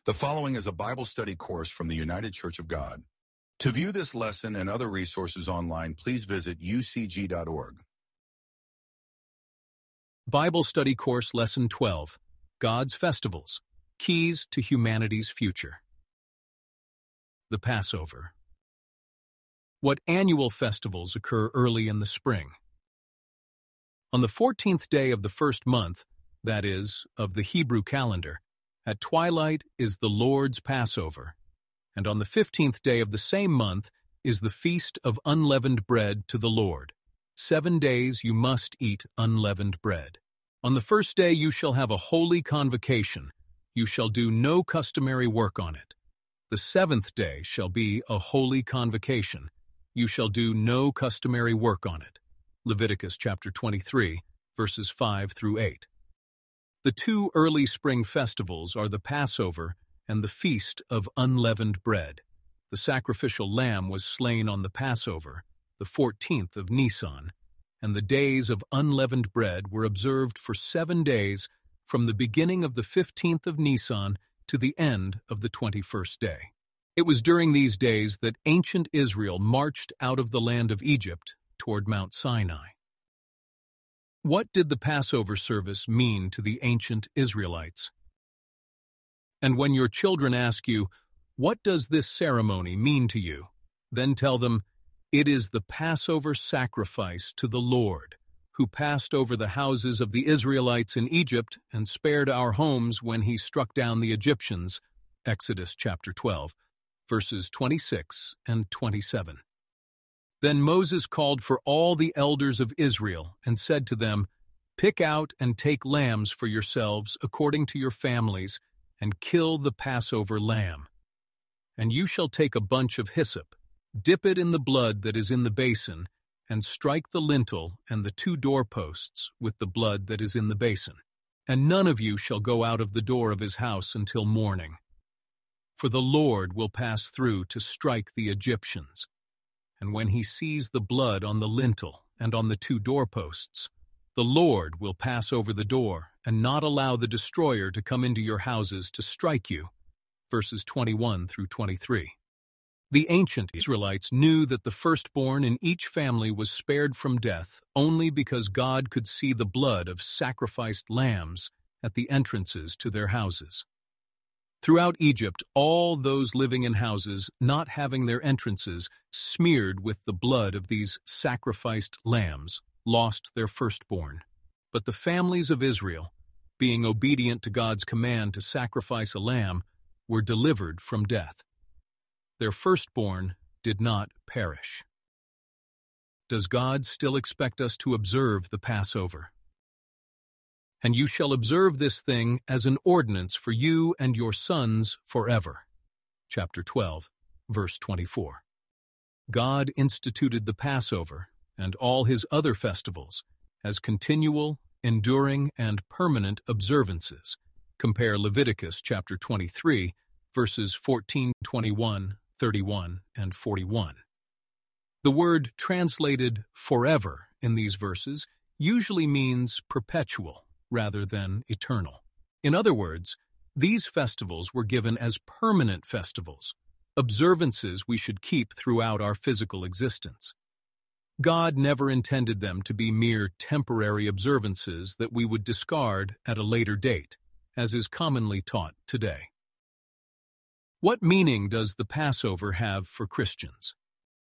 The following is a Bible study course from the United Church of God. To view this lesson and other resources online, please visit ucg.org. Bible Study Course Lesson 12, God's Festivals, Keys to Humanity's Future. The Passover. What annual festivals occur early in the spring? On the 14th day of the first month, that is, of the Hebrew calendar, at twilight is the Lord's Passover, and on the 15th day of the same month is the Feast of Unleavened Bread to the Lord. 7 days you must eat unleavened bread. On the first day you shall have a holy convocation. You shall do no customary work on it. The 7th day shall be a holy convocation. You shall do no customary work on it. Leviticus chapter 23, verses 5 through 8. The two early spring festivals are the Passover and the Feast of Unleavened Bread. The sacrificial lamb was slain on the Passover, the 14th of Nisan, and the days of unleavened bread were observed for 7 days from the beginning of the 15th of Nisan to the end of the 21st day. It was during these days that ancient Israel marched out of the land of Egypt toward Mount Sinai. What did the Passover service mean to the ancient Israelites? And when your children ask you, "What does this ceremony mean to you?" then tell them, "It is the Passover sacrifice to the Lord, who passed over the houses of the Israelites in Egypt and spared our homes when he struck down the Egyptians." Exodus chapter 12, verses 26 and 27. Then Moses called for all the elders of Israel and said to them, "Pick out and take lambs for yourselves according to your families, and kill the Passover lamb. And you shall take a bunch of hyssop, dip it in the blood that is in the basin, and strike the lintel and the 2 doorposts with the blood that is in the basin. And none of you shall go out of the door of his house until morning. For the Lord will pass through to strike the Egyptians. And when he sees the blood on the lintel and on the 2 doorposts, the Lord will pass over the door and not allow the destroyer to come into your houses to strike you." Verses 21 through 23. The ancient Israelites knew that the firstborn in each family was spared from death only because God could see the blood of sacrificed lambs at the entrances to their houses. Throughout Egypt, all those living in houses not having their entrances smeared with the blood of these sacrificed lambs lost their firstborn. But the families of Israel, being obedient to God's command to sacrifice a lamb, were delivered from death. Their firstborn did not perish. Does God still expect us to observe the Passover? "And you shall observe this thing as an ordinance for you and your sons forever." Chapter 12, verse 24. God instituted the Passover and all his other festivals as continual, enduring, and permanent observances. Compare Leviticus chapter 23, verses 14, 21, 31, and 41. The word translated forever in these verses usually means perpetual rather than eternal. In other words, these festivals were given as permanent festivals, observances we should keep throughout our physical existence. God never intended them to be mere temporary observances that we would discard at a later date, as is commonly taught today. What meaning does the Passover have for Christians?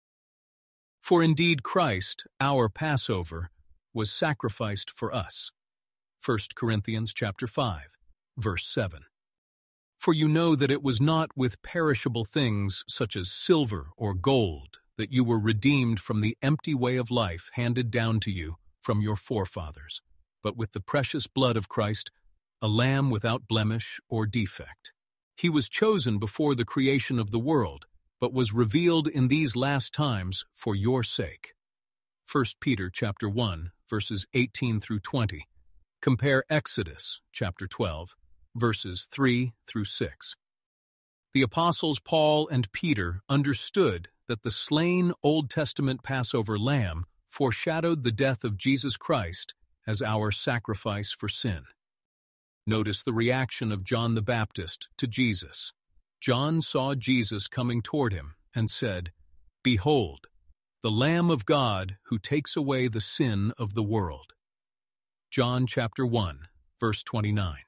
For indeed Christ, our Passover, was sacrificed for us. 1 Corinthians chapter 5, verse 7. For you know that it was not with perishable things such as silver or gold that you were redeemed from the empty way of life handed down to you from your forefathers, but with the precious blood of Christ, a lamb without blemish or defect. He was chosen before the creation of the world, but was revealed in these last times for your sake. 1 Peter chapter 1, verses 18 through 20. Compare Exodus chapter 12, verses 3 through 6. The apostles Paul and Peter understood that the slain Old Testament Passover lamb foreshadowed the death of Jesus Christ as our sacrifice for sin. Notice the reaction of John the Baptist to Jesus. John saw Jesus coming toward him and said, "Behold, the Lamb of God who takes away the sin of the world." John chapter 1, verse 29.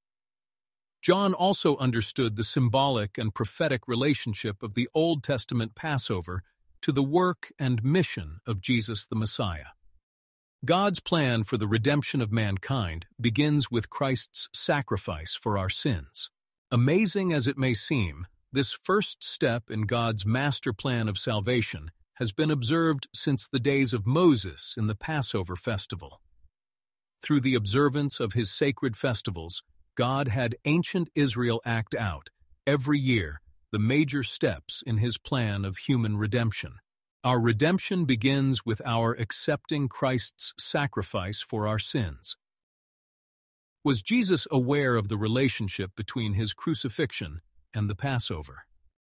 John also understood the symbolic and prophetic relationship of the Old Testament Passover to the work and mission of Jesus the Messiah. God's plan for the redemption of mankind begins with Christ's sacrifice for our sins. Amazing as it may seem, this first step in God's master plan of salvation has been observed since the days of Moses in the Passover festival. Through the observance of his sacred festivals, God had ancient Israel act out, every year, the major steps in his plan of human redemption. Our redemption begins with our accepting Christ's sacrifice for our sins. Was Jesus aware of the relationship between his crucifixion and the Passover?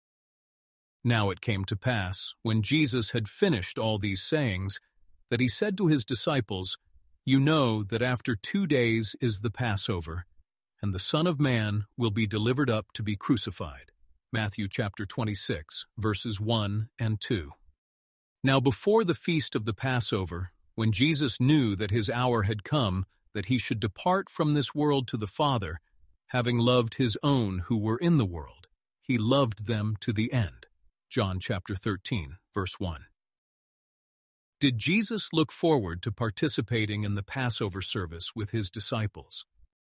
Now it came to pass, when Jesus had finished all these sayings, that he said to his disciples, "You know that after 2 days is the Passover, and the Son of Man will be delivered up to be crucified." Matthew chapter 26, verses 1 and 2. Now before the feast of the Passover, when Jesus knew that his hour had come, that he should depart from this world to the Father, having loved his own who were in the world, he loved them to the end. John chapter 13, verse 1. Did Jesus look forward to participating in the Passover service with his disciples?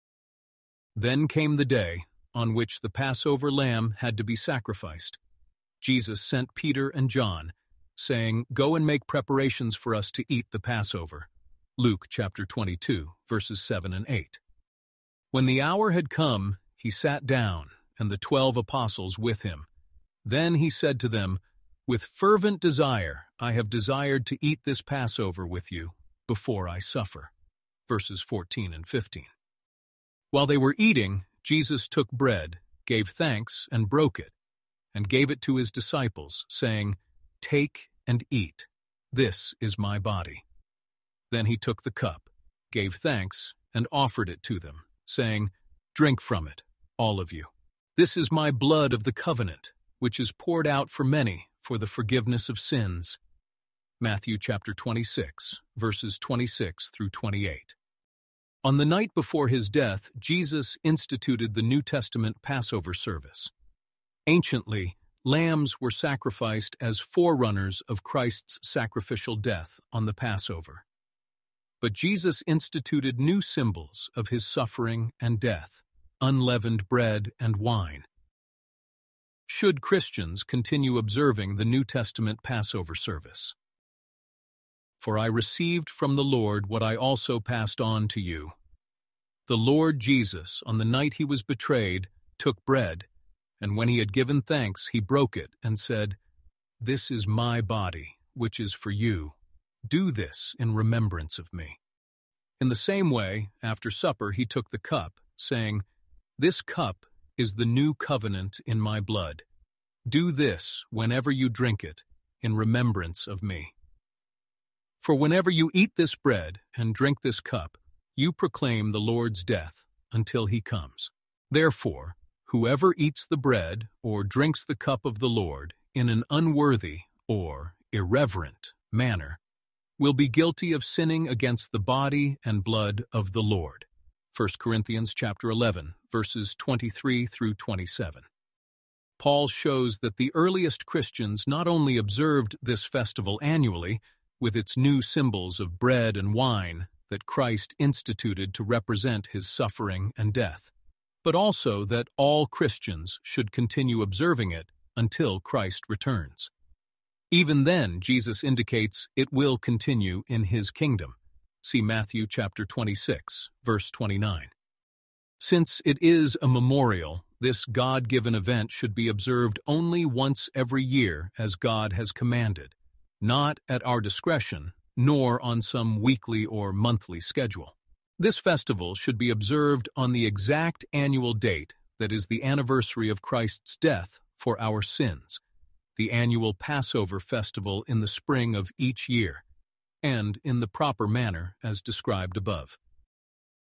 Then came the day on which the Passover lamb had to be sacrificed. Jesus sent Peter and John, saying, "Go and make preparations for us to eat the Passover." Luke chapter 22, verses 7 and 8. When the hour had come, he sat down, and the 12 apostles with him. Then he said to them, "With fervent desire I have desired to eat this Passover with you before I suffer." Verses 14 and 15. While they were eating, Jesus took bread, gave thanks, and broke it, and gave it to his disciples, saying, "Take and eat. This is my body." Then he took the cup, gave thanks, and offered it to them, saying, "Drink from it, all of you. This is my blood of the covenant, which is poured out for many for the forgiveness of sins." Matthew chapter 26, verses 26 through 28. On the night before his death, Jesus instituted the New Testament Passover service. Anciently, lambs were sacrificed as forerunners of Christ's sacrificial death on the Passover. But Jesus instituted new symbols of his suffering and death, unleavened bread and wine. Should Christians continue observing the New Testament Passover service? "For I received from the Lord what I also passed on to you. The Lord Jesus, on the night he was betrayed, took bread, and when he had given thanks, he broke it and said, 'This is my body, which is for you. Do this in remembrance of me.' In the same way, after supper, he took the cup, saying, 'This cup is the new covenant in my blood. Do this, whenever you drink it, in remembrance of me. For whenever you eat this bread and drink this cup, you proclaim the Lord's death until he comes. Therefore, whoever eats the bread or drinks the cup of the Lord in an unworthy or irreverent manner will be guilty of sinning against the body and blood of the Lord." 1 Corinthians chapter 11, verses 23 through 27. Paul shows that the earliest Christians not only observed this festival annually, with its new symbols of bread and wine that Christ instituted to represent his suffering and death, but also that all Christians should continue observing it until Christ returns. Even then, Jesus indicates it will continue in his kingdom. See Matthew chapter 26, verse 29. Since it is a memorial, this God-given event should be observed only once every year as God has commanded, not at our discretion, nor on some weekly or monthly schedule. This festival should be observed on the exact annual date that is the anniversary of Christ's death for our sins, the annual Passover festival in the spring of each year, and in the proper manner as described above.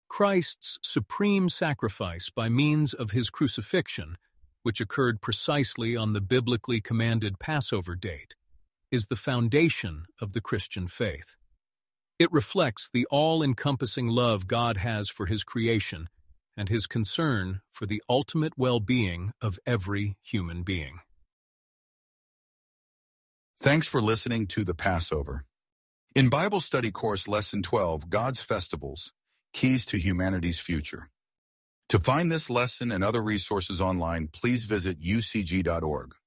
Christ's supreme sacrifice by means of his crucifixion, which occurred precisely on the biblically commanded Passover date, is the foundation of the Christian faith. It reflects the all-encompassing love God has for his creation and his concern for the ultimate well-being of every human being. Thanks for listening to The Passover. In Bible Study Course Lesson 12, God's Festivals, Keys to Humanity's Future. To find this lesson and other resources online, please visit ucg.org.